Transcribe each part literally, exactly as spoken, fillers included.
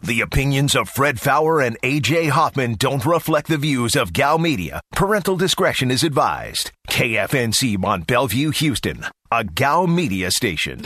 The opinions of Fred Fowler and A J Hoffman don't reflect the views of Gal Media. Parental discretion is advised. K F N C Mont Bellevue, Houston, a Gal Media station.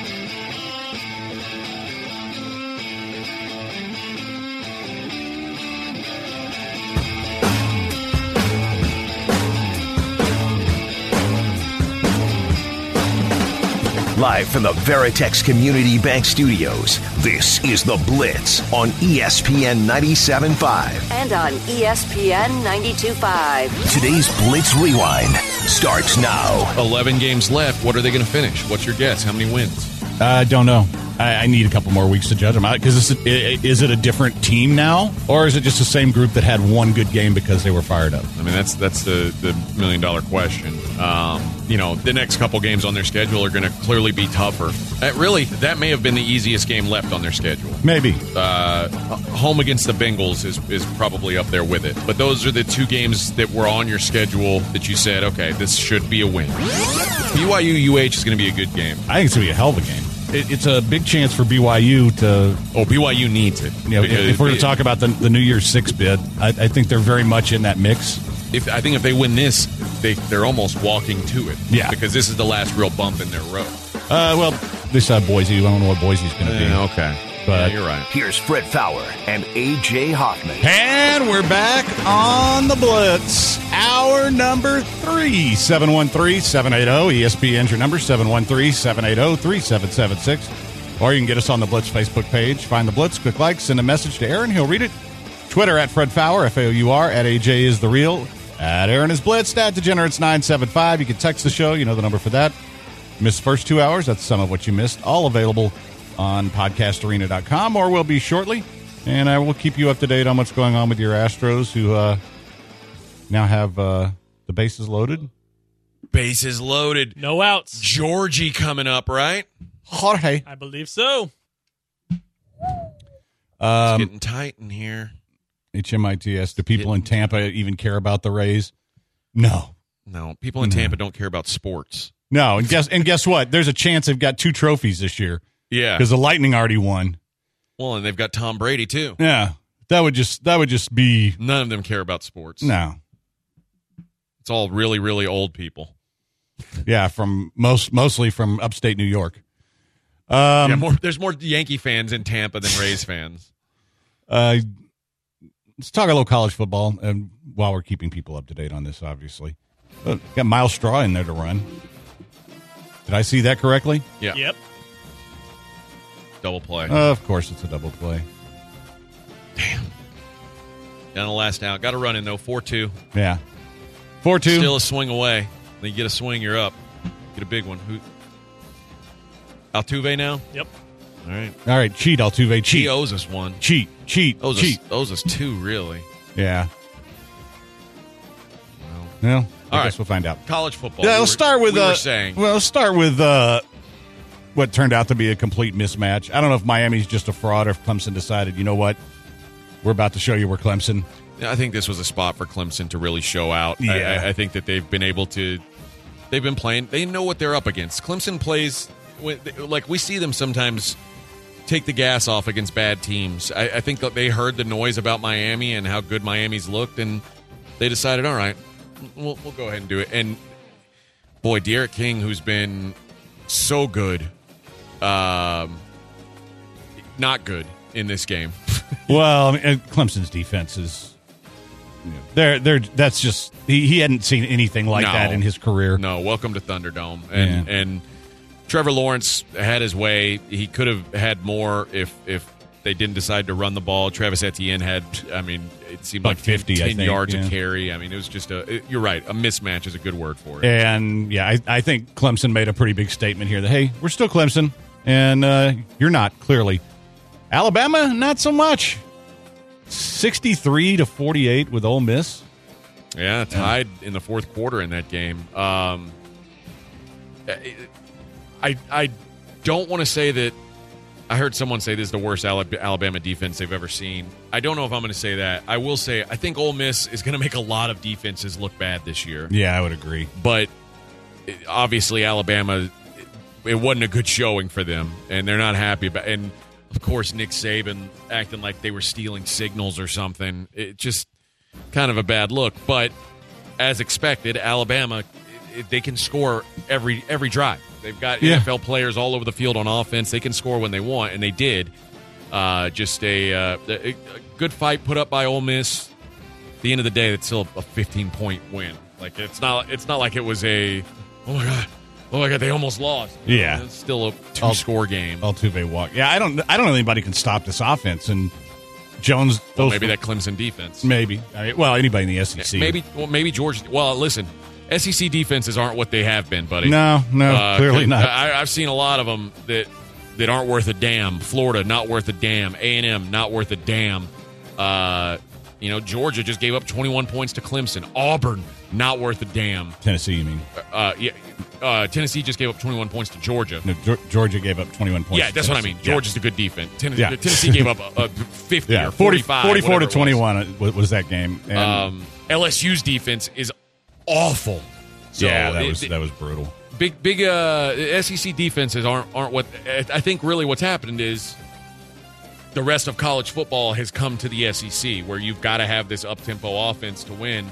Live from the Veritex Community Bank Studios, this is The Blitz on E S P N ninety-seven point five. And on E S P N ninety-two point five. Today's Blitz Rewind starts now. eleven games left. What are they going to finish? What's your guess? How many wins? I uh, don't know. I, I need a couple more weeks to judge them out. Because is it a different team now? Or is it just the same group that had one good game because they were fired up? I mean, that's that's the, the million-dollar question. Um, you know, the next couple games on their schedule are going to clearly be tougher. That really, that may have been the easiest game left on their schedule. Maybe. Uh, home against the Bengals is, is probably up there with it. But those are the two games that were on your schedule that you said, okay, this should be a win. B Y U U H is going to be a good game. I think it's going to be a hell of a game. It, it's a big chance for B Y U to... Oh, B Y U needs it. You know, if, if we're going to talk about the, the New Year's Six bid, I, I think they're very much in that mix. If I think if they win this, they, they're almost walking to it. Yeah. Because this is the last real bump in their road. Uh, well, this uh, Boise, I don't know what Boise's going to be. Uh, okay. But yeah, you're right. Here's Fred Fowler and A J Hoffman. And we're back on the Blitz. Hour number three. seven one three, seven eight zero. E S P N's your number, seven one three, seven eight zero, three seven seven six. Or you can get us on the Blitz Facebook page. Find the Blitz, click like, send a message to Aaron. He'll read it. Twitter at Fred Fowler, F A O U R, at A J is the real, at Aaron is Blitz, at Degenerates nine seven five. You can text the show. You know the number for that. Missed the first two hours. That's some of what you missed. All available on podcast arena dot com, or will be shortly. And I will keep you up to date on what's going on with your Astros, who uh, now have uh, the bases loaded. Bases loaded. No outs. Georgie coming up, right? Jorge. I believe so. It's Um, getting tight in here. H M I T S. Do people in Tampa even care about the Rays? No. No, people in Tampa don't care about sports. No, and guess and guess what? There's a chance they've got two trophies this year. Yeah. Because the Lightning already won. Well, and they've got Tom Brady, too. Yeah. That would just that would just be None of them care about sports. no. It's all really, really old people. Yeah, from most mostly from upstate New York. Um yeah, more, there's more Yankee fans in Tampa than Rays fans. Uh, let's talk a little college football, and while we're keeping people up to date on this, obviously. Uh, got Miles Straw in there to run. Did I see that correctly? Yeah. Yep. Double play. Uh, of course, it's a double play. Damn. Down the last out. Got a run in, though. four two. Yeah. four two. Still a swing away. Then you get a swing, you're up. Get a big one. Who? Altuve now? Yep. All right. All right, cheat, Altuve, He cheat. owes us one. Cheat, cheat, Owes cheat. us, owes us two, really. Yeah. Well, Well, I All guess right. we'll find out. college football. Yeah, we let's were- start with we uh, were saying. Well, let's start with uh, what turned out to be a complete mismatch. I don't know if Miami's just a fraud or if Clemson decided, you know what, we're about to show you we're Clemson. I think this was a spot for Clemson to really show out. Yeah. I, I, I think that they've been able to. They've been playing. They know what they're up against. Clemson plays when- like we see them sometimes take the gas off against bad teams. I, I think that they heard the noise about Miami and how good Miami's looked, and they decided, all right, we'll, we'll go ahead and do it. And boy, Derek King, who's been so good, um, not good in this game. Well, I mean, and Clemson's defense is, you know, they're they're that's just he, he hadn't seen anything like No. that in his career. No, welcome to Thunderdome. And Yeah. and Trevor Lawrence had his way. He could have had more if if they didn't decide to run the ball. Travis Etienne had, I mean, it seemed Like like fifty, I ten think, yards yeah. a carry. I mean, it was just a. It, you're right. A mismatch is a good word for it. And yeah, I, I think Clemson made a pretty big statement here that hey, we're still Clemson, and uh, you're not clearly. Alabama, not so much. sixty-three to forty-eight with Ole Miss. Yeah, tied in the fourth quarter in that game. Um, I I don't want to say that. I heard someone say this is the worst Alabama defense they've ever seen. I don't know if I'm going to say that. I will say I think Ole Miss is going to make a lot of defenses look bad this year. Yeah, I would agree. But obviously Alabama, it wasn't a good showing for them, and they're not happy about. And Of course, Nick Saban acting like they were stealing signals or something. It just kind of a bad look. But as expected, Alabama, it, they can score every every drive. They've got Yeah. N F L players all over the field on offense. They can score when they want, and they did. Uh, just a, uh, a, a good fight put up by Ole Miss. At the end of the day, it's still a fifteen-point win. Like it's not it's not like it was a oh my god oh my god they almost lost. Yeah. It's still a two-score game. Altuve walk. Yeah, I don't. I don't know anybody can stop this offense. And Jones. Well, those maybe that Clemson defense. Maybe. I mean, well, anybody in the S E C. Maybe well, maybe Georgia. Well, listen, S E C defenses aren't what they have been, buddy. No, no, Uh, clearly not. I, I've seen a lot of them that that aren't worth a damn. Florida, not worth a damn. A and M, not worth a damn. Uh, you know, Georgia just gave up twenty-one points to Clemson. Auburn, not worth a damn. Tennessee, you mean? Uh, yeah, uh, Tennessee just gave up twenty-one points to Georgia. No, Geor- Georgia gave up twenty-one points. Yeah, to that's what I Tennessee. mean. Georgia's a good defense. Ten- Yeah. Tennessee gave up a, a fifty Yeah, or forty, forty-five. forty-four to whatever it was. twenty-one was, was that game. And Um, L S U's defense is awful. So yeah, that it- was it- that was brutal. Big, big uh, S E C defenses aren't aren't what I think. Really, what's happened is the rest of college football has come to the S E C, where you've got to have this up tempo offense to win,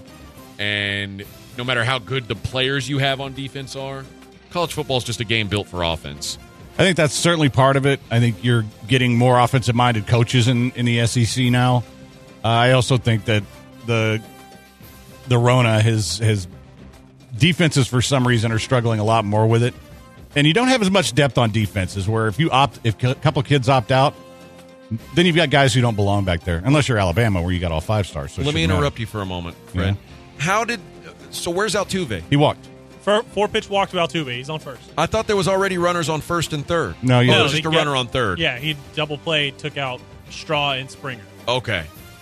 and no matter how good the players you have on defense are, college football is just a game built for offense. I think that's certainly part of it. I think you're getting more offensive-minded coaches in, in the S E C now. Uh, I also think that the the Rona has has defenses for some reason are struggling a lot more with it, and you don't have as much depth on defenses. Where if you opt, if a couple kids opt out, then you've got guys who don't belong back there. Unless you're Alabama, where you got all five stars. So it Let me shouldn't interrupt matter. you for a moment, Fred. Yeah. How did so? Where's Altuve? He walked. Four, four pitch walk to Altuve. He's on first. I thought there was already runners on first and third. No, you oh, No, it was he just a got- runner on third. Yeah, he double played, took out Straw and Springer. Okay.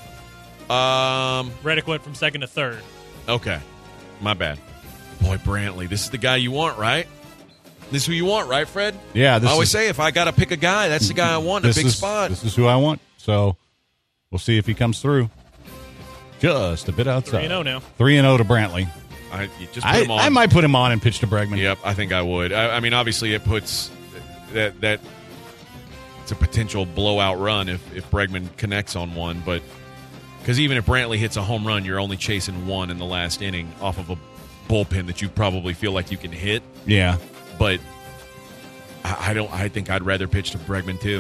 Um. Reddick went from second to third. Okay. My bad. Boy, Brantley, this is the guy you want, right? This is who you want, right, Fred? Yeah, this I always is- say if I got to pick a guy, that's the guy I want in a This big is, spot. This is who I want. So we'll see if he comes through. Just a bit outside. three and oh now. three and oh to Brantley. I you just put I, him on. I might put him on and pitch to Bregman. Yep, I think I would. I, I mean, obviously, it puts that that it's a potential blowout run if if Bregman connects on one, but because even if Brantley hits a home run, you're only chasing one in the last inning off of a bullpen that you probably feel like you can hit. Yeah. But I, I don't. I think I'd rather pitch to Bregman too,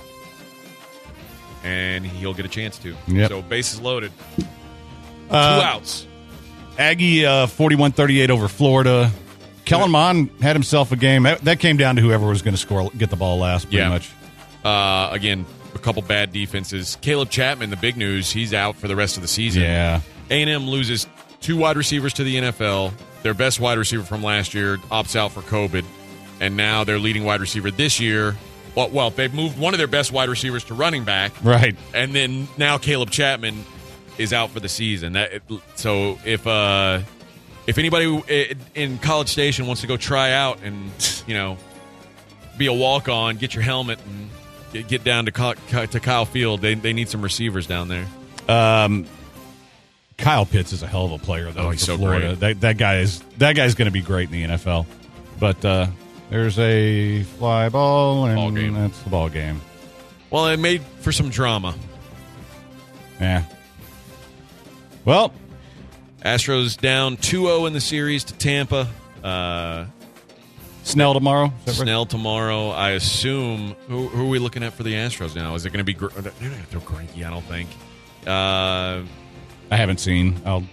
and he'll get a chance to. Yep. So bases loaded, two Uh, outs. Aggie uh, forty-one thirty-eight over Florida. Kellen Mond had himself a game. That, that came down to whoever was going to score, get the ball last, pretty Yeah. much. Uh, again, a couple bad defenses. Caleb Chapman, the big news, he's out for the rest of the season. Yeah. A and M loses two wide receivers to the N F L. Their best wide receiver from last year opts out for COVID, and now their leading wide receiver this year. Well, well, they've moved one of their best wide receivers to running back, Right. and then now Caleb Chapman is out for the season. That so if uh, if anybody in College Station wants to go try out and you know be a walk on, get your helmet and get, get down to Kyle, to Kyle Field. They they need some receivers down there. Um, Kyle Pitts is a hell of a player, though. Oh, he's for so Florida. great. That that guy is that guy's going to be great in the N F L. But uh, there's a fly ball, and Ball game. that's the ball game. Well, it made for some drama. Yeah. Well, Astros down two oh in the series to Tampa. Uh, Snell tomorrow. Is that right? Snell tomorrow. I assume. Who, who are we looking at for the Astros now? Is it going to be? Gr- They're not going to throw Greinke, I don't think. Uh, I haven't seen. I'll.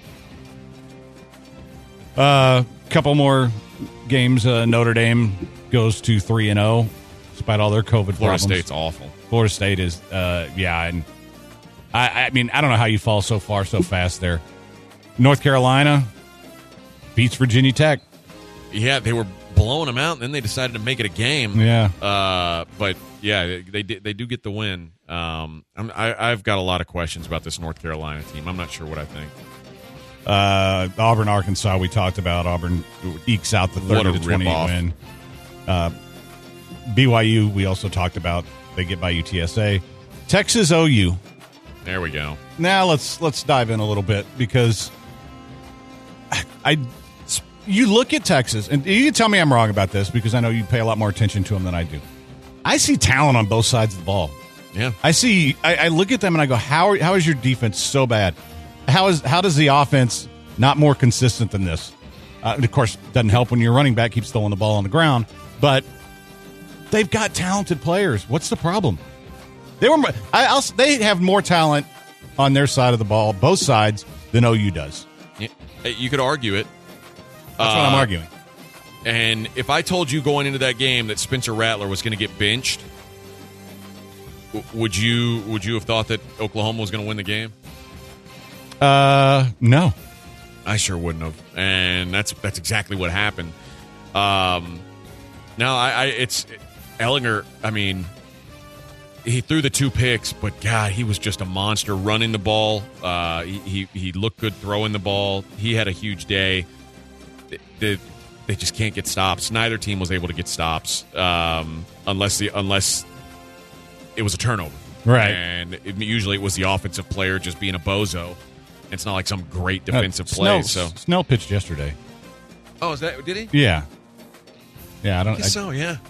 A uh, couple more games. Uh, Notre Dame goes to three and zero, despite all their COVID Florida problems. State's awful. Florida State is, uh, yeah, and I, I mean, I don't know how you fall so far so fast there. North Carolina beats Virginia Tech. Yeah, they were blowing them out, and then they decided to make it a game. Yeah. Uh, but yeah, they they, did, they do get the win. Um, I'm, I, I've got a lot of questions about this North Carolina team. I'm not sure what I think. Uh, Auburn, Arkansas, we talked about. Auburn ekes out the What a thirty to twenty-eight rip-off. win. Uh, B Y U, we also talked about. They get by U T S A. Texas O U. There we go. Now let's let's dive in a little bit because I you look at Texas and you can tell me I'm wrong about this because I know you pay a lot more attention to them than I do. I see talent on both sides of the ball. Yeah. I see. I, I look at them and I go, how how is your defense so bad? How is how does the offense not more consistent than this? Uh, and of course, it doesn't help when your running back keeps throwing the ball on the ground. But they've got talented players. What's the problem? They were. I, I'll, they have more talent on their side of the ball, both sides, than O U does. You could argue it. That's what I'm Uh, arguing. And if I told you going into that game that Spencer Rattler was going to get benched, w- would you would you have thought that Oklahoma was going to win the game? Uh, no. I sure wouldn't have, and that's that's exactly what happened. Um, now I, I it's Ellinger. I mean, he threw the two picks, but God, he was just a monster running the ball. Uh, he, he he looked good throwing the ball. He had a huge day. The, the, they just can't get stops. Neither team was able to get stops um, unless the unless it was a turnover, Right. And it, usually it was the offensive player just being a bozo. It's not like some great defensive Uh, play. Snell, So, Snell pitched yesterday. oh, is that did he? Yeah. Yeah, I I don't. guess I, so. Yeah.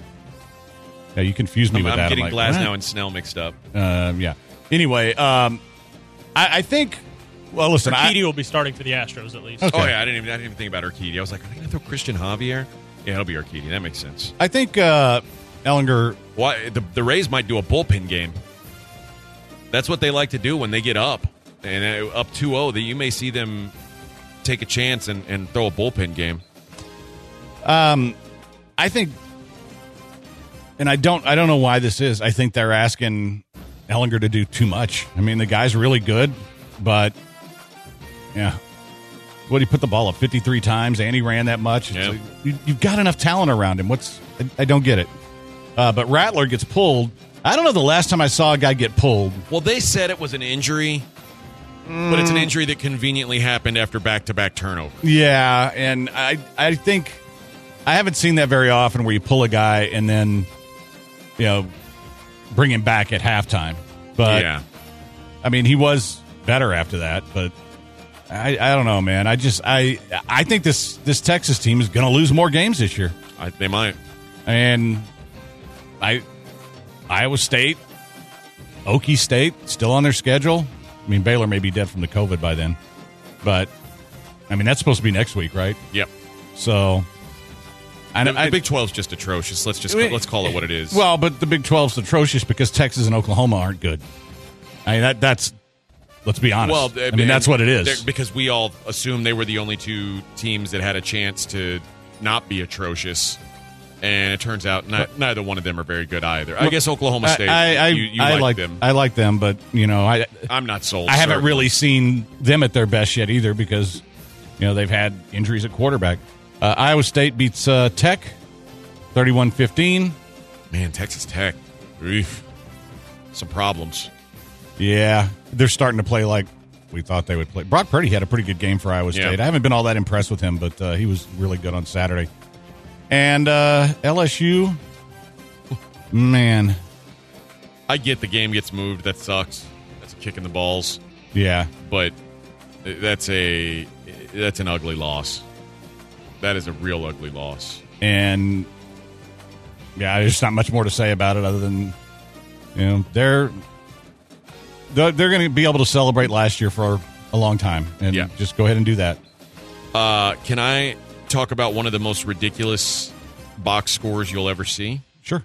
yeah, you confused me I'm, with I'm that. getting I'm like, Glasnow what? and Snell mixed up. Um, yeah. Anyway, um, I, I think. Well, listen, I, Urquidy will be starting for the Astros at least. Okay. Oh yeah, I didn't even I didn't even think about Urquidy. I was like, are they going to throw Christian Javier? Yeah, it'll be Urquidy. That makes sense. I think uh, Ellinger. Why the the Rays might do a bullpen game. That's what they like to do when they get up and uh, up two oh. That you may see them take a chance and, and throw a bullpen game. Um, I think, and I don't. I don't know why this is. I think they're asking Ellinger to do too much. I mean, the guy's really good, but yeah. What, he put the ball up fifty-three times and he ran that much? It's Yeah. like, you, you've got enough talent around him. What's I, I don't get it. Uh, but Rattler gets pulled. I don't know the last time I saw a guy get pulled. Well, they said it was an injury, but it's an injury that conveniently happened after back-to-back turnover. Yeah, and I I think I haven't seen that very often where you pull a guy and then, you know, bring him back at halftime. But yeah. I mean, he was better after that, but I, I don't know, man. I just I I think this this Texas team is going to lose more games this year. I, they might. And I Iowa State, Okie State still on their schedule. I mean, Baylor may be dead from the COVID by then, but I mean that's supposed to be next week, right? Yep. So, I, The, I, the Big twelve's just atrocious. Let's just let's call it what it is. Well, but the Big twelve's atrocious because Texas and Oklahoma aren't good. I mean that that's let's be honest. Well, I mean that's what it is. They're- because we all assumed they were the only two teams that had a chance to not be atrocious, and it turns out not, neither one of them are very good either. I guess Oklahoma State. I I, you, you I like, like them. I like them, but you know I I'm not sold. I haven't certainly. really seen them at their best yet either because you know they've had injuries at quarterback. Uh, Iowa State beats uh, Tech thirty-one fifteen. Man, Texas Tech, oof, some problems. Yeah, they're starting to play like we thought they would play. Brock Purdy had a pretty good game for Iowa State. Yeah. I haven't been all that impressed with him, but uh, he was really good on Saturday. And uh, L S U, man, I get the game gets moved. That sucks. That's a kick in the balls. yeah. But that's a that's an ugly loss. That is a real ugly loss. And yeah, there's not much more to say about it other than you know they're they're, they're going to be able to celebrate last year for a long time, and Yeah. just go ahead and do that. Uh, can I talk about one of the most ridiculous box scores you'll ever see? Sure.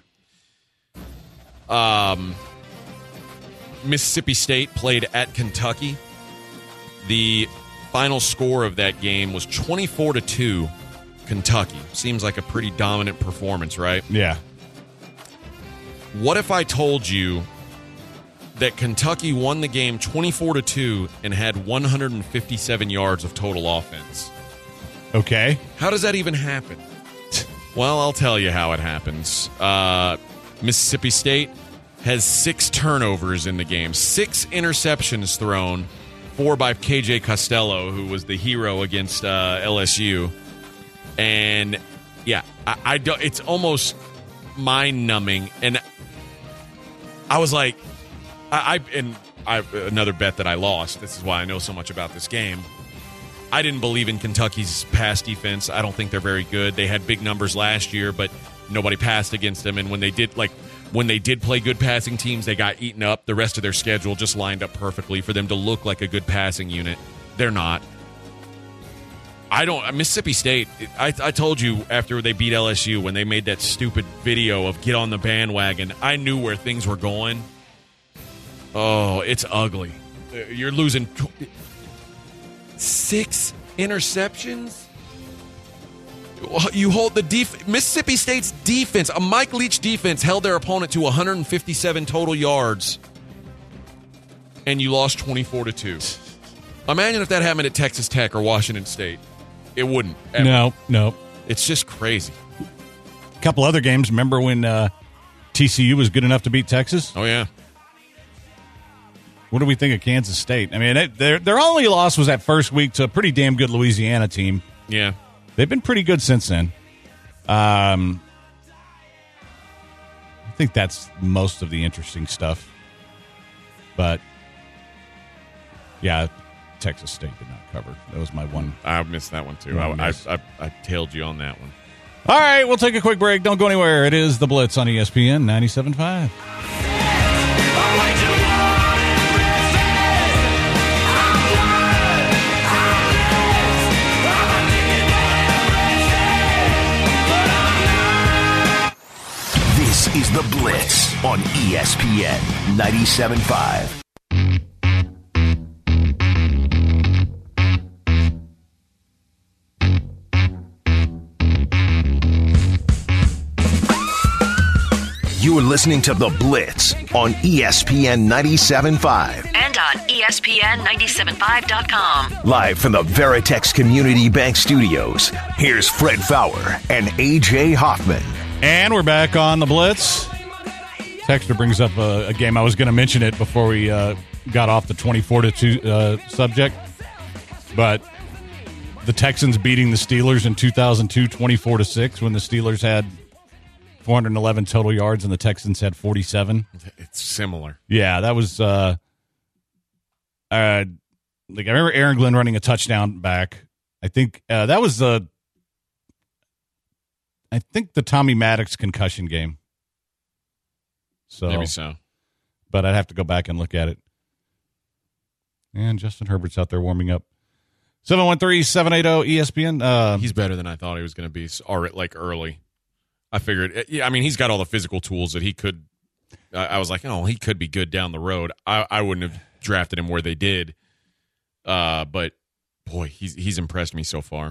Um, Mississippi State played at Kentucky. The final score of that game was twenty-four to two Kentucky. Seems like a pretty dominant performance, right? Yeah. What if I told you that Kentucky won the game twenty-four to two and had one hundred fifty-seven yards of total offense? Okay. How does that even happen? Well, I'll tell you how it happens. Uh, Mississippi State has six turnovers in the game, six interceptions thrown, four by K J Costello, who was the hero against uh, L S U. And yeah, I, I don't, it's almost mind-numbing. And I was like, I, I and I, another bet that I lost. This is why I know so much about this game. I didn't believe in Kentucky's pass defense. I don't think they're very good. They had big numbers last year, but nobody passed against them. And when they did, like, when they did play good passing teams, they got eaten up. The rest of their schedule just lined up perfectly for them to look like a good passing unit. They're not. I don't. Mississippi State, I, I told you after they beat L S U when they made that stupid video of get on the bandwagon, I knew where things were going. Oh, it's ugly. You're losing tw- six interceptions. You hold the def- Mississippi State's defense, a Mike Leach defense, held their opponent to one hundred fifty-seven total yards, and you lost twenty-four to two. Imagine if that happened at Texas Tech or Washington State. It wouldn't. Ever. No, no. It's just crazy. A couple other games. Remember when uh, T C U was good enough to beat Texas? Oh, yeah. What do we think of Kansas State? I mean, it, their their only loss was that first week to a pretty damn good Louisiana team. Yeah. They've been pretty good since then. Um, I think that's most of the interesting stuff. But, yeah, Texas State did not cover. That was my one. I missed that one, too. I, I, I, I tailed you on that one. All right, we'll take a quick break. Don't go anywhere. It is The Blitz on E S P N ninety-seven point five. This is The Blitz on E S P N ninety-seven point five. You are listening to The Blitz on E S P N ninety-seven point five. And on E S P N ninety-seven point five dot com. Live from the Veritex Community Bank Studios, here's Fred Faour and A J Hoffman. And we're back on The Blitz. Texter brings up a, a game. I was going to mention it before we uh, got off the twenty-four to two uh, subject. But the Texans beating the Steelers in two thousand two, twenty-four to six, when the Steelers had four hundred eleven total yards and the Texans had forty-seven. It's similar. Yeah, that was uh, uh, like I remember Aaron Glenn running a touchdown back. I think uh, that was the I think the Tommy Maddox concussion game. So Maybe so. But I'd have to go back and look at it. And Justin Herbert's out there warming up. seven one three, seven eight zero, E S P N. Uh, He's better than I thought he was going to be, or like early. I figured, yeah, I mean, he's got all the physical tools that he could. I, I was like, oh, he could be good down the road. I, I wouldn't have drafted him where they did. Uh, but, boy, he's he's impressed me so far.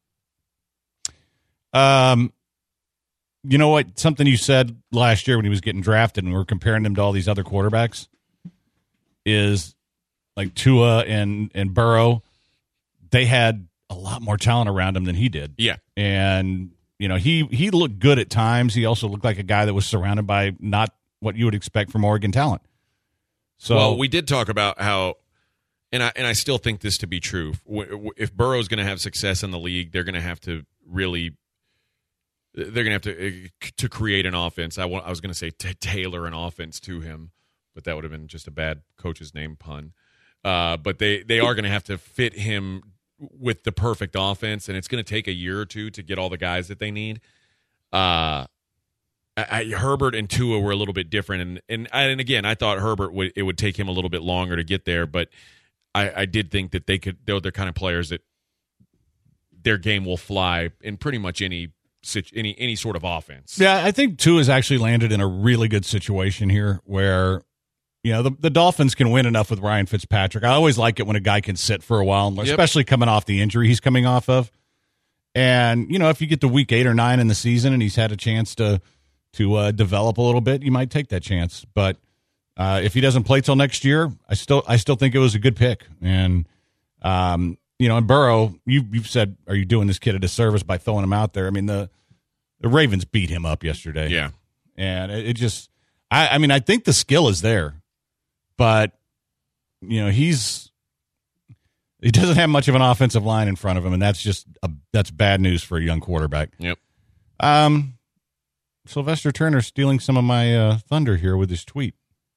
Um, you know what? Something you said last year when he was getting drafted and we were comparing him to all these other quarterbacks is like Tua and, and Burrow, they had a lot more talent around him than he did. Yeah. And, you know, he, he looked good at times. He also looked like a guy that was surrounded by not what you would expect from Oregon talent. So, well, we did talk about how, and I and I still think this to be true. If Burrow's going to have success in the league, they're going to have to really, they're going to have to to create an offense. I, I was going to say to tailor an offense to him, but that would have been just a bad coach's name pun. Uh, but they, they are going to have to fit him with the perfect offense, and it's going to take a year or two to get all the guys that they need. Uh, I, I, Herbert and Tua were a little bit different, and and and again, I thought Herbert would it would take him a little bit longer to get there, but I, I did think that they could. They're the kind of players that their game will fly in pretty much any any any sort of offense. Yeah, I think Tua has actually landed in a really good situation here where. You know, the, the Dolphins can win enough with Ryan Fitzpatrick. I always like it when a guy can sit for a while, especially yep. coming off the injury he's coming off of. And, you know, if you get to week eight or nine in the season and he's had a chance to to uh, develop a little bit, you might take that chance. But uh, if he doesn't play till next year, I still I still think it was a good pick. And, um, you know, and Burrow, you, you've said, are you doing this kid a disservice by throwing him out there? I mean, the, the Ravens beat him up yesterday. Yeah. And it, it just, I, I mean, I think the skill is there. But, you know, he's he doesn't have much of an offensive line in front of him, and that's just a, that's bad news for a young quarterback. Yep. Um, Sylvester Turner stealing some of my uh, thunder here with his tweet,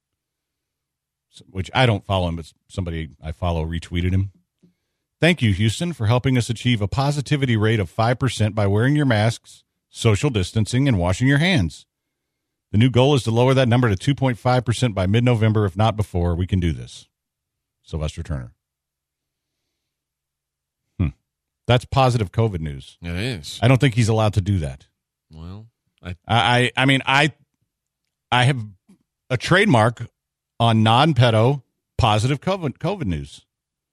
which I don't follow him, but somebody I follow retweeted him. Thank you, Houston, for helping us achieve a positivity rate of five percent by wearing your masks, social distancing, and washing your hands. The new goal is to lower that number to two point five percent by mid-November. If not before, we can do this. Sylvester Turner. Hmm. That's positive COVID news. It is. I don't think he's allowed to do that. Well, I I, I mean, I, I have a trademark on non-pedo positive COVID, COVID news.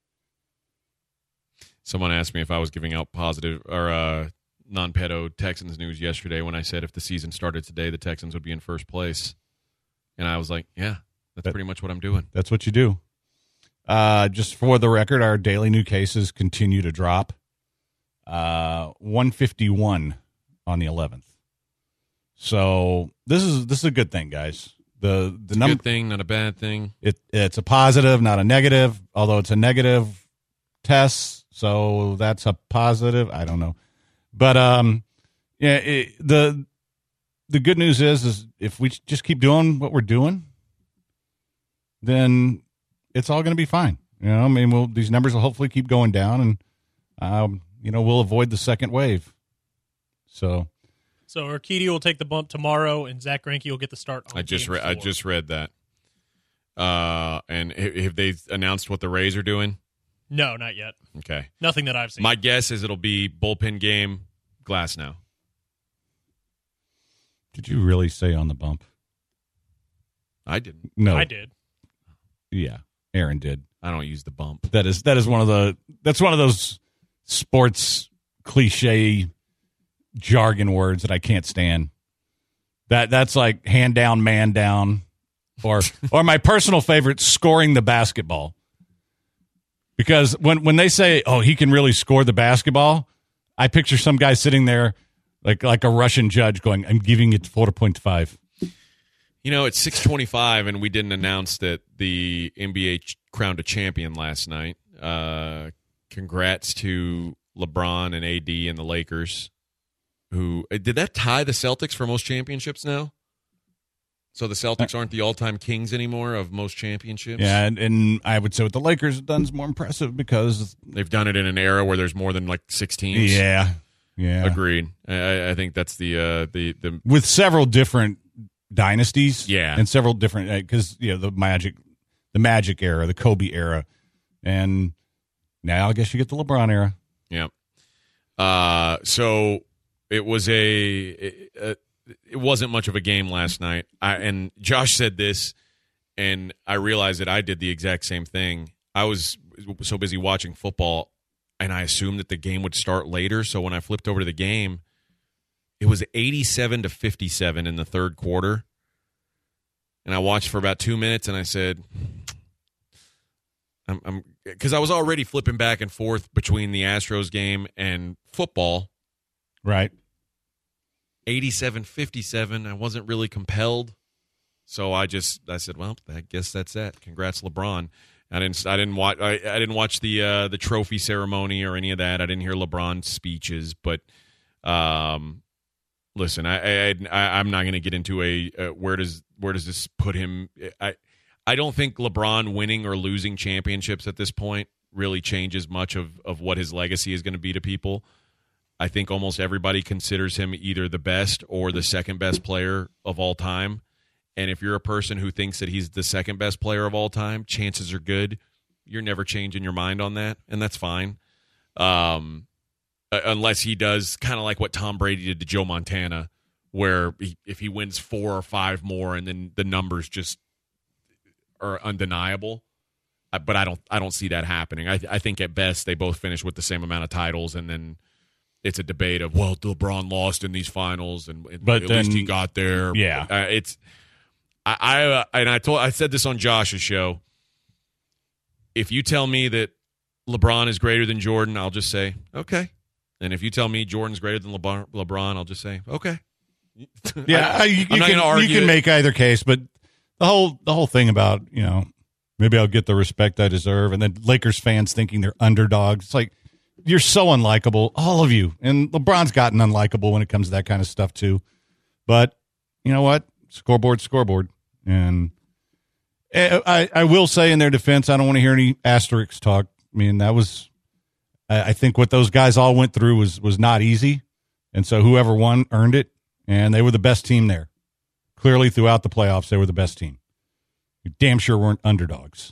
Someone asked me if I was giving out positive or uh, non-pedo Texans news yesterday when I said if the season started today, the Texans would be in first place. And I was like, yeah, that's that, pretty much what I'm doing. That's what you do. Uh, just for the record, our daily new cases continue to drop. Uh, one fifty-one on the eleventh. So this is this is a good thing, guys. The the it's a number good thing, not a bad thing. It it's a positive, not a negative. Although it's a negative test, so that's a positive. I don't know, but um, yeah. It, the the good news is is if we just keep doing what we're doing, then it's all going to be fine. You know, I mean, we'll these numbers will hopefully keep going down, and um, you know, we'll avoid the second wave. So. So Urquidy will take the bump tomorrow, and Zach Greinke will get the start. On I just read. I just read that. Uh, and have they announced what the Rays are doing? No, not yet. Okay, nothing that I've seen. My guess is it'll be bullpen game, Glass now. Did you really say on the bump? I didn't. No, I did. Yeah, Aaron did. I don't use the bump. That is that is one of the that's one of those sports cliche jargon words that I can't stand. That that's like hand down, man down, or or my personal favorite, scoring the basketball. Because when when they say, "Oh, he can really score the basketball," I picture some guy sitting there like like a Russian judge going, "I'm giving it four point five." You know, it's six twenty-five, and we didn't announce that the N B A crowned a champion last night. Uh, congrats to LeBron and A D and the Lakers. Who did that tie the Celtics for most championships now? So the Celtics aren't the all-time kings anymore of most championships? Yeah, and, and I would say what the Lakers have done is more impressive because they've done it in an era where there's more than like six teams. Yeah, yeah. Agreed. I, I think that's the uh, the the with several different dynasties. Yeah, and several different because you know the Magic, the Magic era, the Kobe era, and now I guess you get the LeBron era. Yeah. Uh, so. It was a it, it wasn't much of a game last night. I, and Josh said this, and I realized that I did the exact same thing. I was so busy watching football, and I assumed that the game would start later. So when I flipped over to the game, it was eighty-seven to fifty-seven in the third quarter. And I watched for about two minutes, and I said, "I'm," I'm because I was already flipping back and forth between the Astros game and football. Right. eighty-seven fifty-seven. I wasn't really compelled. So I just I said, well, I guess that's that. Congrats, LeBron. I didn't I didn't watch I, I didn't watch the uh, the trophy ceremony or any of that. I didn't hear LeBron's speeches, but um listen, I, I, I I'm not going to get into a uh, where does where does this put him? I I don't think LeBron winning or losing championships at this point really changes much of of what his legacy is going to be to people. I think almost everybody considers him either the best or the second best player of all time. And if you're a person who thinks that he's the second best player of all time, chances are good you're never changing your mind on that, and that's fine. Um, unless he does kind of like what Tom Brady did to Joe Montana, where he, if he wins four or five more and then the numbers just are undeniable. But I don't I don't see that happening. I, I think at best they both finish with the same amount of titles, and then it's a debate of, well, LeBron lost in these finals, and, and but at then, least he got there. Yeah, uh, it's I, I uh, and I told I said this on Josh's show. If you tell me that LeBron is greater than Jordan, I'll just say okay. And if you tell me Jordan's greater than LeBron, LeBron I'll just say okay. Yeah, I, you, you I'm not can gonna argue you can it. make either case, but the whole the whole thing about you know maybe I'll get the respect I deserve, and then Lakers fans thinking they're underdogs. It's like you're so unlikable, all of you, and LeBron's gotten unlikable when it comes to that kind of stuff too. But you know what? Scoreboard, scoreboard, and I I will say in their defense, I don't want to hear any asterisks talk. I mean that was I think what those guys all went through was was not easy, and so whoever won earned it, and they were the best team there. Clearly, throughout the playoffs, they were the best team. You damn sure weren't underdogs.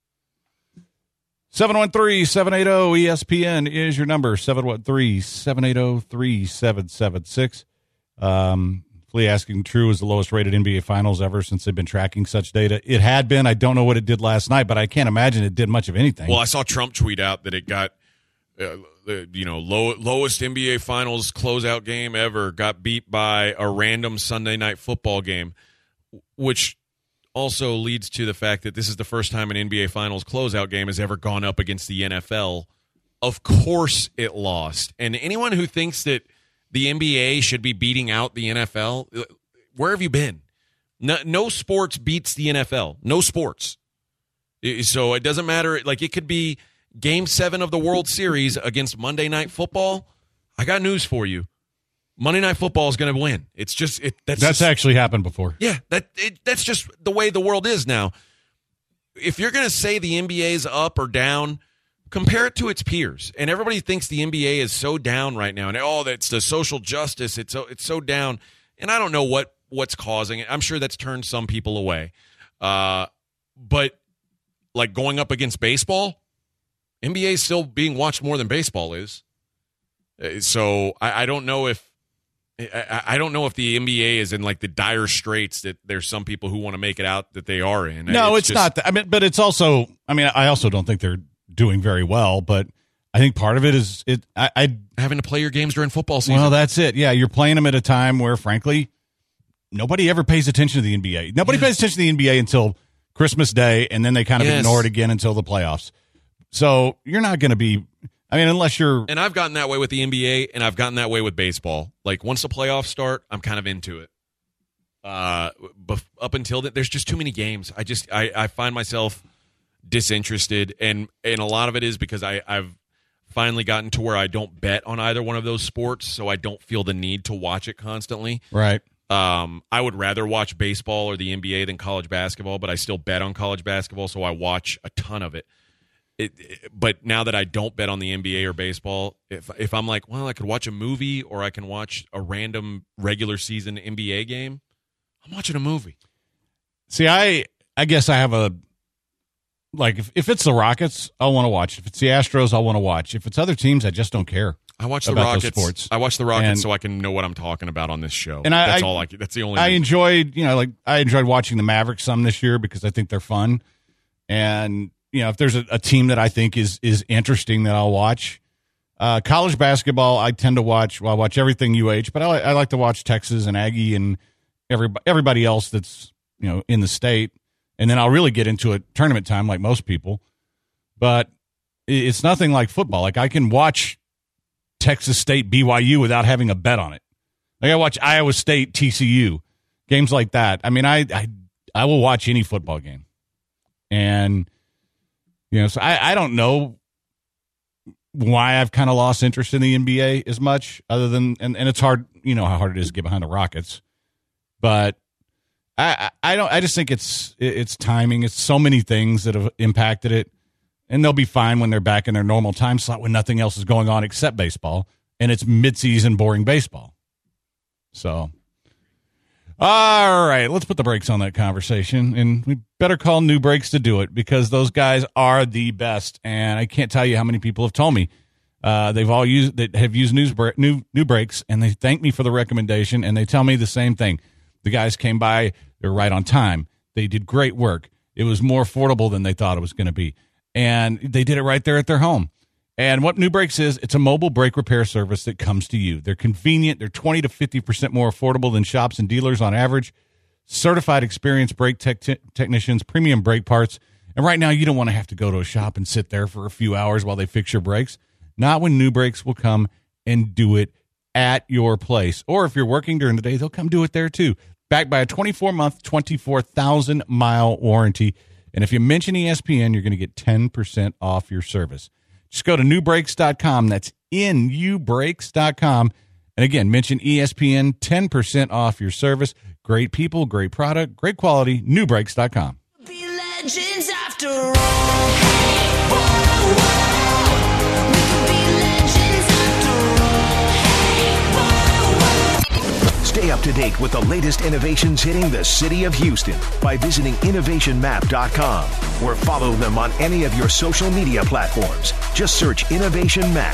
seven one three, seven eight zero, E S P N is your number, seven one three, seven eight zero, three seven seven six. Um, Flea asking, true is the lowest rated N B A Finals ever since they've been tracking such data. It had been. I don't know what it did last night, but I can't imagine it did much of anything. Well, I saw Trump tweet out that it got, uh, the you know, low, lowest N B A Finals closeout game ever, got beat by a random Sunday night football game, which also leads to the fact that this is the first time an N B A Finals closeout game has ever gone up against the N F L. Of course it lost. And anyone who thinks that the N B A should be beating out the N F L, where have you been? No, no sports beats the N F L. No sports. So it doesn't matter. Like, it could be Game seven of the World Series against Monday Night Football. I got news for you. Monday Night Football is going to win. It's just it. That's, that's just, actually happened before. Yeah, that it, that's just the way the world is now. If you're going to say the N B A is up or down, compare it to its peers. And everybody thinks the N B A is so down right now. And, oh, that's the social justice. It's so, it's so down. And I don't know what, what's causing it. I'm sure that's turned some people away. Uh, but, like, going up against baseball, N B A is still being watched more than baseball is. So I, I don't know if I, I don't know if the N B A is in, like, the dire straits that there's some people who want to make it out that they are in. No, it's, it's just, not. That. I mean, but it's also, I mean, I also don't think they're doing very well, but I think part of it is it. I, I having to play your games during football season. Well, that's it. Yeah, you're playing them at a time where, frankly, nobody ever pays attention to the N B A. Nobody yeah. pays attention to the N B A until Christmas Day, and then they kind of yes. ignore it again until the playoffs. So you're not going to be. I mean, unless you're. And I've gotten that way with the N B A, and I've gotten that way with baseball. Like, once the playoffs start, I'm kind of into it. Uh, but up until that, there's just too many games. I just I, I find myself disinterested, and and a lot of it is because I I've finally gotten to where I don't bet on either one of those sports, so I don't feel the need to watch it constantly. Right. Um, I would rather watch baseball or the N B A than college basketball, but I still bet on college basketball, so I watch a ton of it. It, it, but now that I don't bet on the N B A or baseball, if if I'm like, well, I could watch a movie or I can watch a random regular season N B A game, I'm watching a movie. See, I I guess I have a, like, if, if it's the Rockets, I want to watch. If it's the Astros, I want to watch. If it's other teams, I just don't care. I watch the about Rockets. Those sports. I watch the Rockets and, so I can know what I'm talking about on this show. And I, that's I, all I. That's the only. I reason. enjoyed, you know, like I enjoyed watching the Mavericks some this year because I think they're fun, and you know, if there's a, a team that I think is is interesting that I'll watch. Uh, college basketball, I tend to watch. Well, I watch everything U H, but I like I like to watch Texas and Aggie and everybody everybody else that's, you know, in the state, and then I'll really get into it tournament time like most people. But it's nothing like football. Like, I can watch Texas State B Y U without having a bet on it. Like, I watch Iowa State T C U, games like that. I mean, I I, I will watch any football game, and you know, so I, I don't know why I've kind of lost interest in the N B A as much, other than and, and it's hard, you know how hard it is to get behind the Rockets, but I I don't I just think it's it's timing. It's so many things that have impacted it. And they'll be fine when they're back in their normal time slot when nothing else is going on except baseball. And it's midseason boring baseball. So, all right, let's put the brakes on that conversation. And we better call New Brakes to do it because those guys are the best. And I can't tell you how many people have told me uh, they've all used that have used news, new, new Brakes, and they thank me for the recommendation. And they tell me the same thing. The guys came by. They're right on time. They did great work. It was more affordable than they thought it was going to be. And they did it right there at their home. And what New Brakes is, it's a mobile brake repair service that comes to you. They're convenient. They're twenty to fifty percent more affordable than shops and dealers on average. Certified experienced brake tech t- technicians, premium brake parts. And right now, you don't want to have to go to a shop and sit there for a few hours while they fix your brakes. Not when New Brakes will come and do it at your place. Or if you're working during the day, they'll come do it there too. Backed by a twenty-four month, twenty-four thousand mile warranty. And if you mention E S P N, you're going to get ten percent off your service. Just go to new brakes dot com. That's N U brakes dot com. And again, mention E S P N, ten percent off your service. Great people, great product, great quality. new brakes dot com. Be legends after all. Hey, whoa, whoa. We could be legends after all. Hey, whoa, whoa. Stay up up to date with the latest innovations hitting the city of Houston by visiting innovation map dot com or follow them on any of your social media platforms. Just search Innovation Map.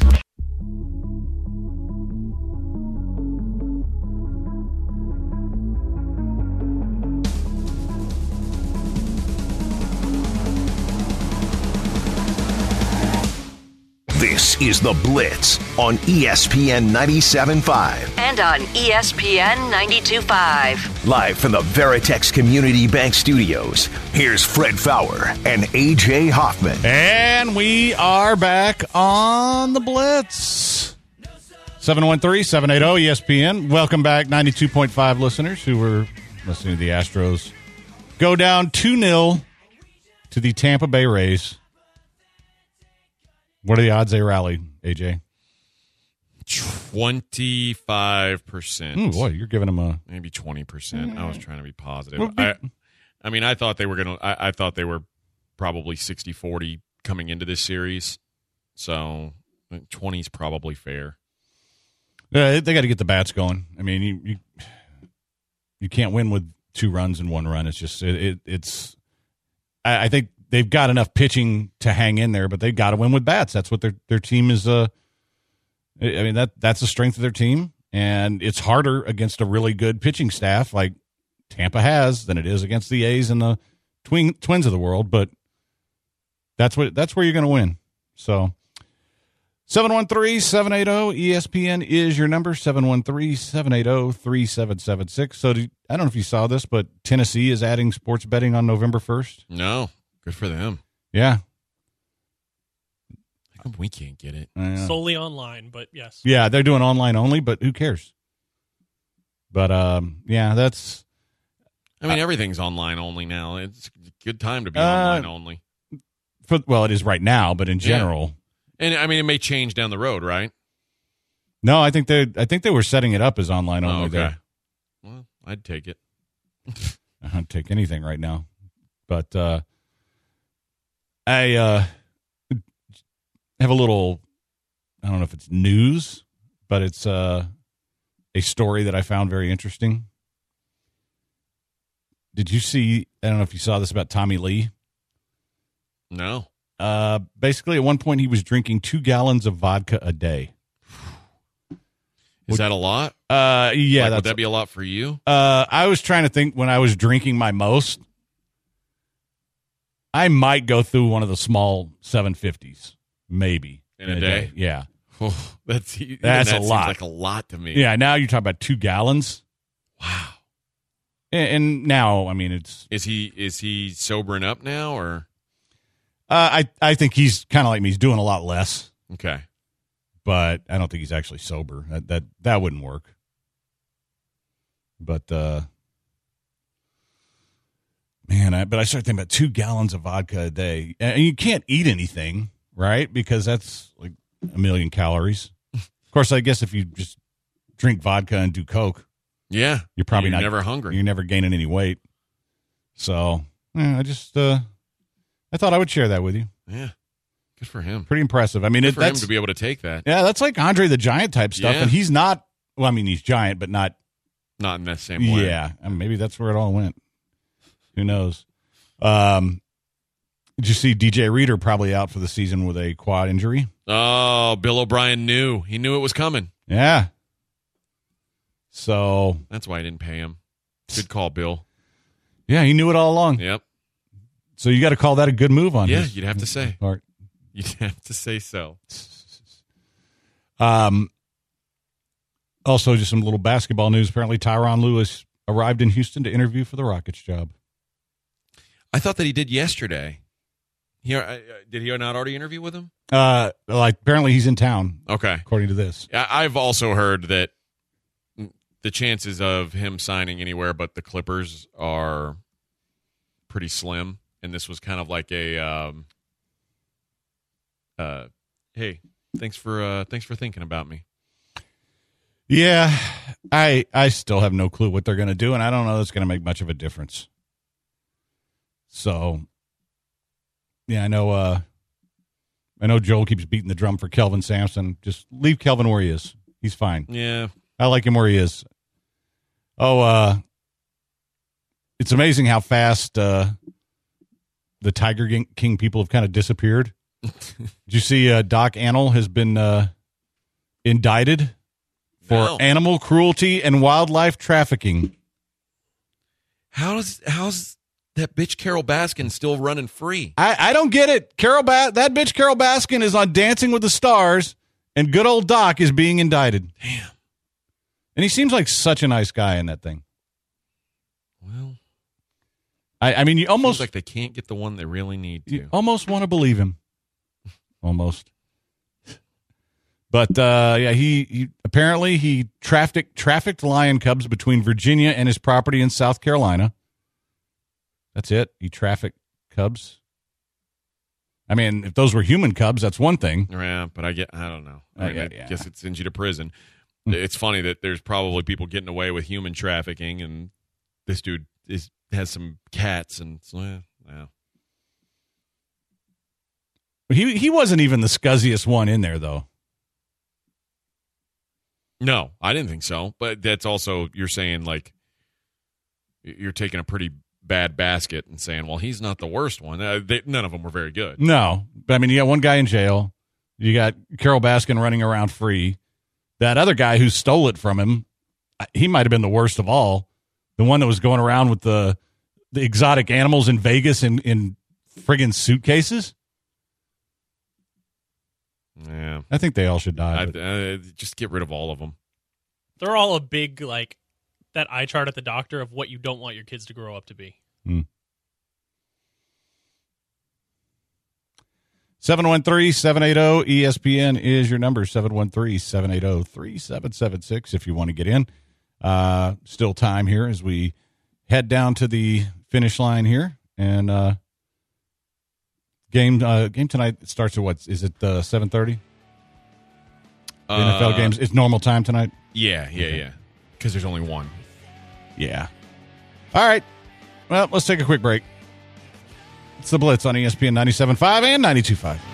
This is The Blitz on E S P N ninety-seven point five. And on E S P N ninety-two point five. Live from the Veritex Community Bank Studios, here's Fred Faour and A J Hoffman. And we are back on The Blitz. seven one three, seven eight zero, E S P N. Welcome back, ninety-two point five listeners who were listening to the Astros go down two nil to the Tampa Bay Rays. What are the odds they rally, A J? twenty-five percent. Ooh, boy, you're giving them a... Maybe twenty percent. I was trying to be positive. I, I mean, I thought they were going to... I thought they were probably sixty forty coming into this series. So twenty is probably fair. Yeah, they got to get the bats going. I mean, you you, you can't win with two runs and one run. It's just... It, it, it's... I, I think... They've got enough pitching to hang in there, but they've got to win with bats. That's what their their team is. Uh, I mean that that's the strength of their team, and it's harder against a really good pitching staff like Tampa has than it is against the A's and the twin, Twins of the world. But that's what that's where you're going to win. So seven one three, seven eight zero E S P N is your number. seven one three, seven eight zero, three seven seven six. So do, I don't know if you saw this, but Tennessee is adding sports betting on November first. No. Good for them. Yeah. How come we can't get it? Uh, Solely online, but yes. Yeah, they're doing online only, but who cares? But, um, yeah, that's... I mean, everything's online only now. It's a good time to be uh, online only. For, well, it is right now, but in general... Yeah. And, I mean, it may change down the road, right? No, I think they I think they were setting it up as online only Oh, okay. there. Well, I'd take it. I'd take anything right now. But, uh... I uh, have a little, I don't know if it's news, but it's uh, a story that I found very interesting. Did you see, I don't know if you saw this about Tommy Lee. No. Uh, basically, at one point, he was drinking two gallons of vodka a day. Is Would, that a lot? Uh, yeah. Like, that's, would that be a lot for you? Uh, I was trying to think when I was drinking my most. I might go through one of the small seven fifties, maybe. In, in a, day? day? Yeah. Oh, that's even that's that a seems lot. like a lot to me. Yeah, now you're talking about two gallons. Wow. And, and now, I mean, it's... Is he is he sobering up now, or...? Uh, I, I think he's kind of like me. He's doing a lot less. Okay. But I don't think he's actually sober. That that, that wouldn't work. But... uh Man, I, but I started thinking about two gallons of vodka a day. And you can't eat anything, right? Because that's like a million calories. Of course, I guess if you just drink vodka and do Coke, yeah, you're probably you're not never hungry. You're never gaining any weight. So, yeah, I just, uh, I thought I would share that with you. Yeah, good for him. Pretty impressive. I mean, good it, for that's him to be able to take that. Yeah, that's like Andre the Giant type stuff, Yeah. and he's not. Well, I mean, he's giant, but not. Not in that same way. Yeah, I mean, maybe that's where it all went. Who knows? Um, did you see D J Reader probably out for the season with a quad injury? Oh, Bill O'Brien knew. He knew it was coming. Yeah. So. That's why I didn't pay him. Good call, Bill. Yeah, he knew it all along. Yep. So you got to call that a good move on yeah, his you'd have to say. part. You'd have to say so. Um. Also, just some little basketball news. Apparently, Tyronn Lewis arrived in Houston to interview for the Rockets job. I thought that he did yesterday. He, uh, did he not already interview with him? Uh, like apparently he's in town. Okay. According to this. I- I've also heard that the chances of him signing anywhere but the Clippers are pretty slim, and this was kind of like a, um, uh, hey, thanks for uh, thanks for thinking about me. Yeah, I I still have no clue what they're going to do, and I don't know that's going to make much of a difference. So, yeah, I know. Uh, I know Joel keeps beating the drum for Kelvin Sampson. Just leave Kelvin where he is. He's fine. Yeah, I like him where he is. Oh, uh, it's amazing how fast uh, the Tiger King people have kind of disappeared. Did you see uh, Doc Antle has been uh, indicted for No. animal cruelty and wildlife trafficking? How's how's that bitch Carol Baskin still running free? I, I don't get it. Carol ba- that bitch Carol Baskin is on Dancing with the Stars, and good old Doc is being indicted. Damn. And he seems like such a nice guy in that thing. Well, I, I mean, you almost almost like they can't get the one they really need to. you almost want to believe him. Almost. But uh, yeah, he, he apparently he trafficked trafficked lion cubs between Virginia and his property in South Carolina. That's it. He trafficked cubs. I mean, if those were human cubs, that's one thing. Yeah, but I get I don't know. I, Uh, mean, yeah, I yeah. guess it sends you to prison. Hmm. It's funny that there's probably people getting away with human trafficking, and this dude is has some cats, and so, yeah, yeah. He he wasn't even the scuzziest one in there, though. No, I didn't think so. But that's also, you're saying, like, you're taking a pretty bad basket and saying, well, he's not the worst one. Uh, they, none of them were very good. No, but I mean, you got one guy in jail. You got Carol Baskin running around free. That other guy who stole it from him, he might have been the worst of all. The one that was going around with the the exotic animals in Vegas in, in friggin' suitcases. Yeah. I think they all should die. I, but- uh, just get rid of all of them. They're all a big, like, that eye chart at the doctor of what you don't want your kids to grow up to be. seven one three, seven eight zero, E S P N is your number, seven one three, seven eight zero, three seven seven six if you want to get in. Uh, still time here as we head down to the finish line here. And uh, game uh, game tonight starts at what? Is it uh, seven thirty? The N F L Uh, games. It's normal time tonight? Yeah, yeah, yeah. Because there's only one. Yeah. All right. Well, let's take a quick break. It's the Blitz on E S P N ninety-seven point five and ninety-two point five.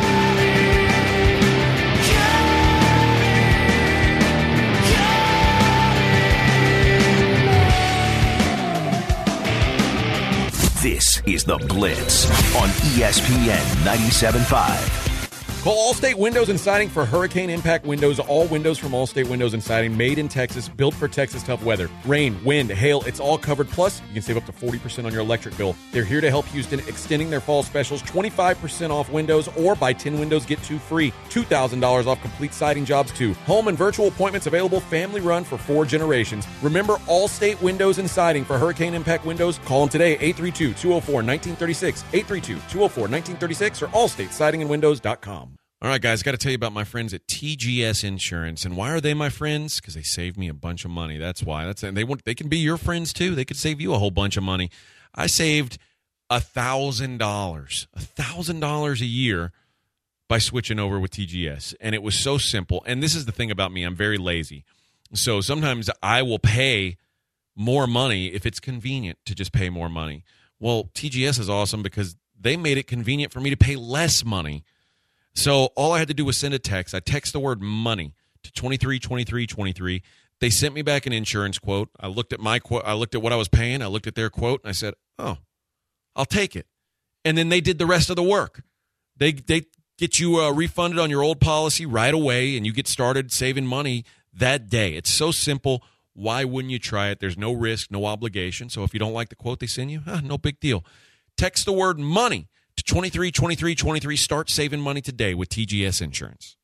This is The Blitz on E S P N ninety-seven point five. Call Allstate Windows and Siding for hurricane impact windows. All windows from Allstate Windows and Siding, made in Texas, built for Texas tough weather. Rain, wind, hail, it's all covered. Plus, you can save up to forty percent on your electric bill. They're here to help Houston, extending their fall specials, twenty-five percent off windows, or buy ten windows, get two free. two thousand dollars off complete siding jobs, too. Home and virtual appointments available, family run for four generations. Remember Allstate Windows and Siding for hurricane impact windows? Call them today, eight three two, two oh four, one nine three six, eight three two, two oh four, one nine three six, or allstate siding and windows dot com. All right, guys, got to tell you about my friends at T G S Insurance. And why are they my friends? Because they save me a bunch of money. That's why. That's and they want they can be your friends too. They could save you a whole bunch of money. I saved a thousand dollars, a thousand dollars a year by switching over with T G S, and it was so simple. And this is the thing about me: I'm very lazy. So sometimes I will pay more money if it's convenient to just pay more money. Well, T G S is awesome because they made it convenient for me to pay less money. So all I had to do was send a text. I text the word money to twenty-three twenty-three twenty-three. They sent me back an insurance quote. I looked at my quote. I looked at what I was paying. I looked at their quote, and I said, "Oh, I'll take it." And then they did the rest of the work. They they get you uh, refunded on your old policy right away, and you get started saving money that day. It's so simple. Why wouldn't you try it? There's no risk, no obligation. So if you don't like the quote they send you, huh, no big deal. Text the word money to twenty-three twenty-three twenty-three. Start saving money today with T G S Insurance.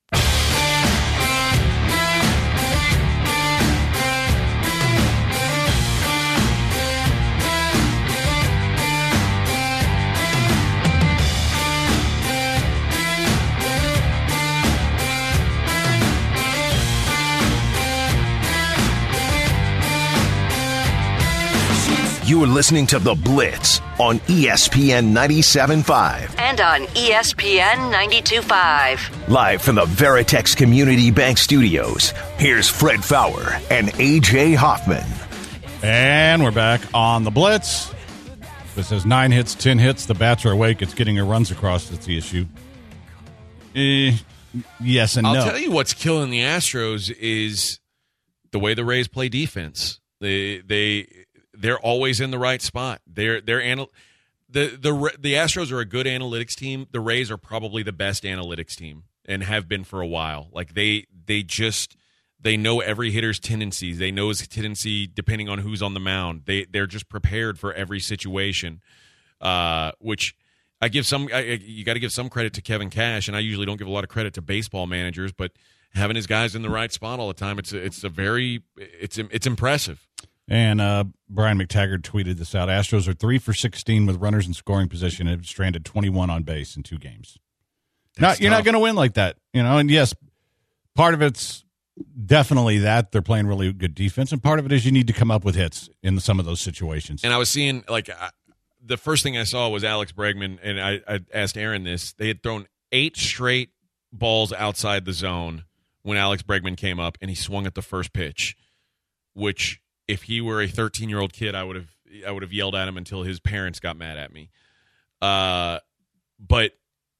You are listening to The Blitz on E S P N ninety-seven point five. And on E S P N ninety-two point five. Live from the Veritex Community Bank Studios, here's Fred Fowler and A J Hoffman. And we're back on the Blitz. This says nine hits, ten hits. The bats are awake. It's getting her runs across. That's the issue. Eh, yes and I'll no. tell you what's killing the Astros is the way the Rays play defense. They they they're always in the right spot. They're they're anal- the the the Astros are a good analytics team. The Rays are probably the best analytics team and have been for a while. Like they they just they know every hitter's tendencies. They know his tendency depending on who's on the mound. They they're just prepared for every situation. Uh, which I give some. I, you got to give some credit to Kevin Cash, and I usually don't give a lot of credit to baseball managers, but having his guys in the right spot all the time, it's a, it's a very it's it's impressive. And uh, Brian McTaggart tweeted this out. Astros are three for sixteen with runners in scoring position and have stranded twenty-one on base in two games. Not, you're not going to win like that, you know. And yes, part of it's definitely that they're playing really good defense, and part of it is you need to come up with hits in some of those situations. And I was seeing like I, the first thing I saw was Alex Bregman, and I, I asked Aaron this. They had thrown eight straight balls outside the zone when Alex Bregman came up, and he swung at the first pitch, which if he were a thirteen-year-old kid, I would have I would have yelled at him until his parents got mad at me. Uh, but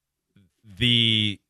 the,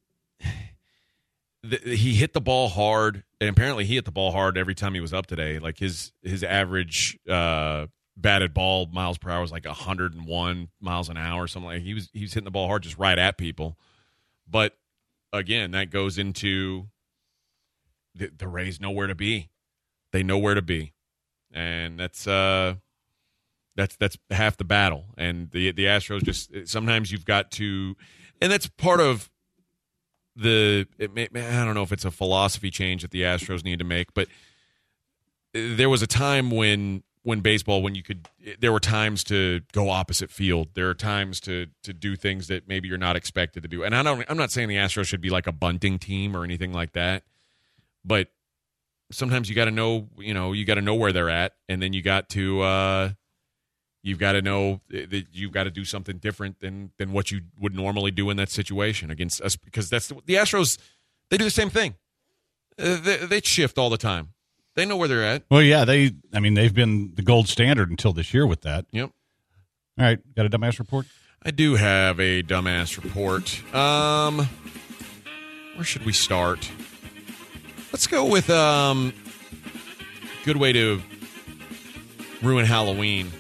the he hit the ball hard, and apparently he hit the ball hard every time he was up today. Like his his average uh, batted ball miles per hour was like one hundred one miles an hour, or something like that. He was he was hitting the ball hard, just right at people. But again, that goes into the, the Rays know where to be. They know where to be. And that's uh, that's that's half the battle. And the the Astros just sometimes you've got to, and that's part of the. It may, I don't know if it's a philosophy change that the Astros need to make, but there was a time when when baseball when you could there were times to go opposite field. There are times to to do things that maybe you're not expected to do. And I don't. I'm not saying the Astros should be like a bunting team or anything like that, but sometimes you got to know, you know, you got to know where they're at, and then you got to, uh, you've got to know that you've got to do something different than than what you would normally do in that situation against us, because that's the, the Astros. They do the same thing. Uh, they, they shift all the time. They know where they're at. Well, yeah, they. I mean, they've been the gold standard until this year with that. Yep. All right, got a dumbass report? I do have a dumbass report. Um, where should we start? Let's go with um, good way to ruin Halloween.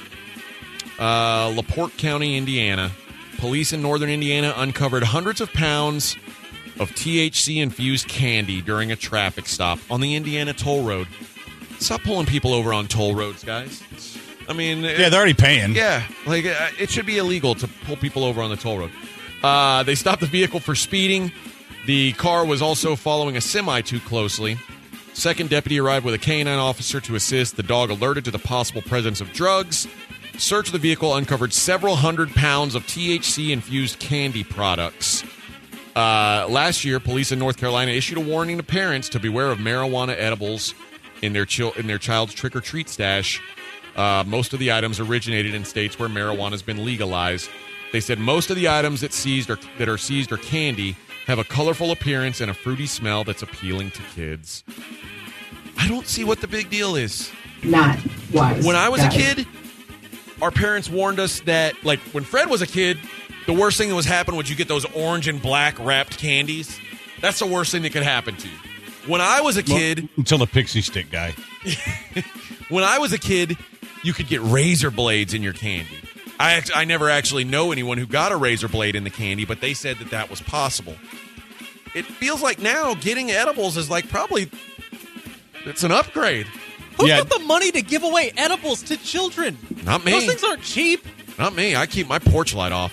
Uh, LaPorte County, Indiana. Police in northern Indiana uncovered hundreds of pounds of T H C-infused candy during a traffic stop on the Indiana toll road. Stop pulling people over on toll roads, guys. I mean... Yeah, they're already paying. Yeah, like uh, it should be illegal to pull people over on the toll road. Uh, they stopped the vehicle for speeding. The car was also following a semi too closely. Second deputy arrived with a canine officer to assist. The dog alerted to the possible presence of drugs. Search of the vehicle uncovered several hundred pounds of T H C-infused candy products. Uh, last year, police in North Carolina issued a warning to parents to beware of marijuana edibles in their, chil- in their child's trick-or-treat stash. Uh, most of the items originated in states where marijuana has been legalized. They said most of the items that seized are, that are seized are candy, have a colorful appearance and a fruity smell that's appealing to kids. I don't see what the big deal is. Not wise. When I was guys. a kid, our parents warned us that, like, when Fred was a kid, the worst thing that was happening was you get those orange and black wrapped candies. That's the worst thing that could happen to you. When I was a kid... Well, until the pixie stick guy. When I was a kid, you could get razor blades in your candy. I act- I never actually know anyone who got a razor blade in the candy, but they said that that was possible. It feels like now getting edibles is like probably it's an upgrade. Who's Yeah. got the money to give away edibles to children? Not me. Those things aren't cheap. Not me. I keep my porch light off.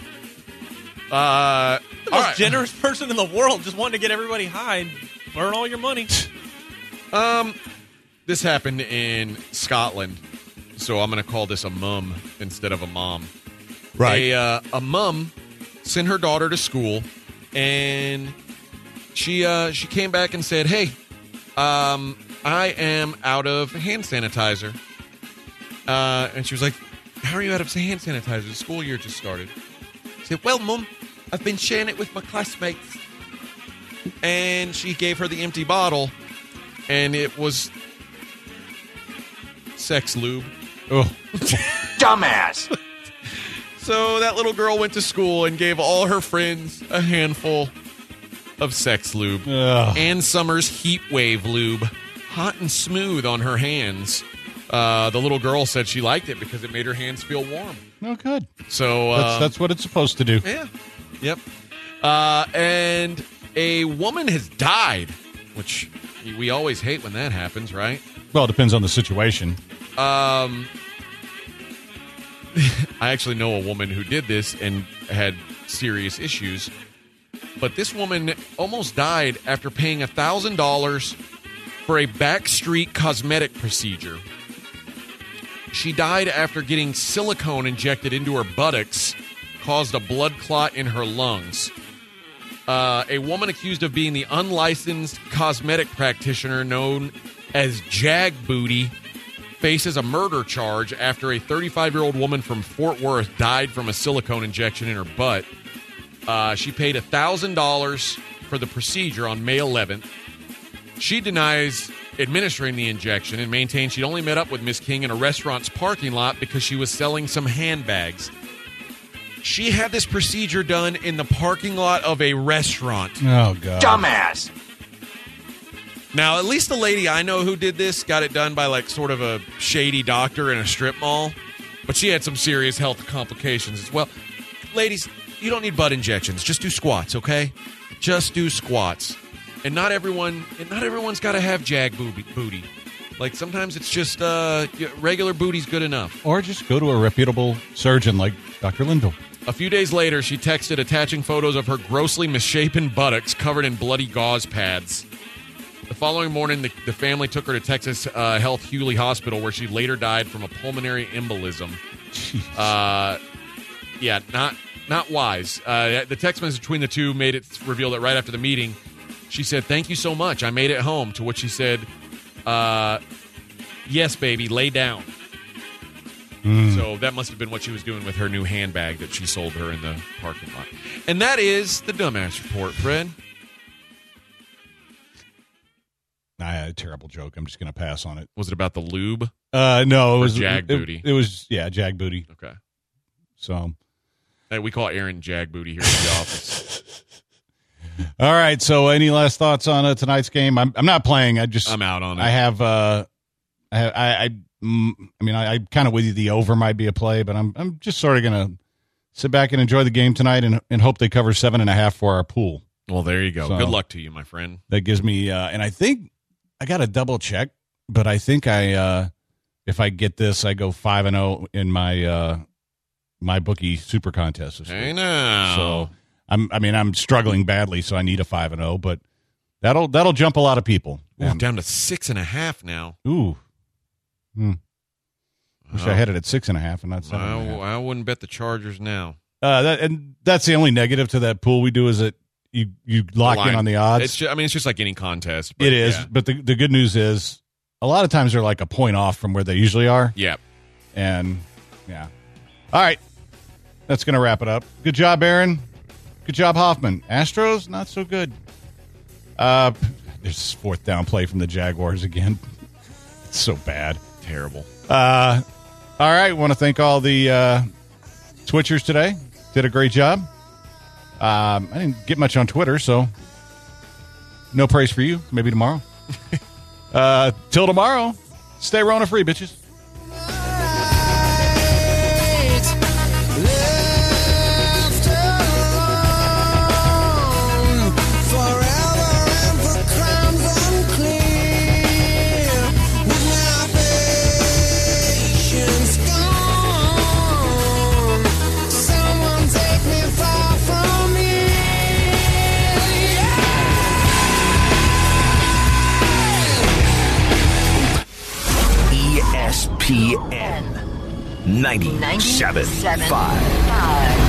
Uh, The all most right. generous person in the world, just wanting to get everybody high and burn all your money. Um, this happened in Scotland, so I'm going to call this a mum instead of a mom. A, uh, a mum sent her daughter to school, and she uh, she came back and said, "Hey, um, I am out of hand sanitizer." Uh, and she was like, "How are you out of hand sanitizer? The school year just started." She said, "Well, Mum, I've been sharing it with my classmates." And she gave her the empty bottle, and it was sex lube. Oh, Dumbass. So that little girl went to school and gave all her friends a handful of sex lube. Ugh. Ann Summers Heat Wave lube, hot and smooth on her hands. Uh, the little girl said she liked it because it made her hands feel warm. Oh, good. So uh, That's, that's what it's supposed to do. yeah, yep. Uh, and a woman has died, which we always hate when that happens, right? Well, it depends on the situation. Um, I actually know a woman who did this and had serious issues. But this woman almost died after paying one thousand dollars for a backstreet cosmetic procedure. She died after getting silicone injected into her buttocks, caused a blood clot in her lungs. Uh, a woman accused of being the unlicensed cosmetic practitioner known as Jag Booty faces a murder charge after a thirty-five-year-old woman from Fort Worth died from a silicone injection in her butt. Uh, she paid one thousand dollars for the procedure on May eleventh. She denies administering the injection and maintains she only met up with Miss King in a restaurant's parking lot because she was selling some handbags. She had this procedure done in the parking lot of a restaurant. Oh, God. Dumbass. Now, at least the lady I know who did this got it done by, like, sort of a shady doctor in a strip mall. But she had some serious health complications as well. Ladies, you don't need butt injections. Just do squats, okay? Just do squats. And not everyone, and not everyone's got to have Jag booty. booty. Like, sometimes it's just uh, regular booty's good enough. Or just go to a reputable surgeon like Doctor Linville. A few days later, she texted attaching photos of her grossly misshapen buttocks covered in bloody gauze pads. The following morning, the, the family took her to Texas uh, Health Hewley Hospital, where she later died from a pulmonary embolism. Uh, yeah, not not wise. Uh, the text message between the two made it reveal that right after the meeting, she said, "Thank you so much. I made it home." To which she said, uh, "Yes, baby, lay down." Mm. So that must have been what she was doing with her new handbag that she sold her in the parking lot. And that is the Dumbass Report, Fred. I had a terrible joke. I'm just going to pass on it. Was it about the lube? Uh, no, it or was Jag it, Booty. It, it was yeah, Jag Booty. Okay. So, hey, we call Aaron Jag Booty here in the office. All right. So, any last thoughts on uh, tonight's game? I'm I'm not playing. I just I'm out on it. I have uh, I have, I I, mm, I mean I, I kind of with you. The over might be a play, but I'm I'm just sort of gonna sit back and enjoy the game tonight and and hope they cover seven and a half for our pool. Well, there you go. So, good luck to you, my friend. That gives me uh, and I think I got to double check, but I think I uh, if I get this, I go five and zero in my uh, my bookie super contest. This Hey week. now. So I'm I mean I'm struggling badly, so I need a five and zero, but that'll that'll jump a lot of people. Ooh, And, down to six and a half now. ooh, hmm. wish Oh. I had it at six and a half and not seven. and a half. I, I wouldn't bet the Chargers now. Uh, that, and that's the only negative to that pool we do is that you you lock The line- in on the odds. It's just, I mean, it's just like any contest. But It is, Yeah. but the the good news is a lot of times they're like a point off from where they usually are. yeah. And yeah. All right. That's going to wrap it up. Good job, Aaron. Good job, Hoffman. Astros, not so good. Uh, there's fourth down play from the Jaguars again. It's so bad. Terrible. Uh, all right. Want to thank all the uh, Twitchers today. Did a great job. Um, I didn't get much on Twitter, so no praise for you. Maybe tomorrow. uh, till tomorrow, stay Rona free, bitches. E S P N ninety-seven point five.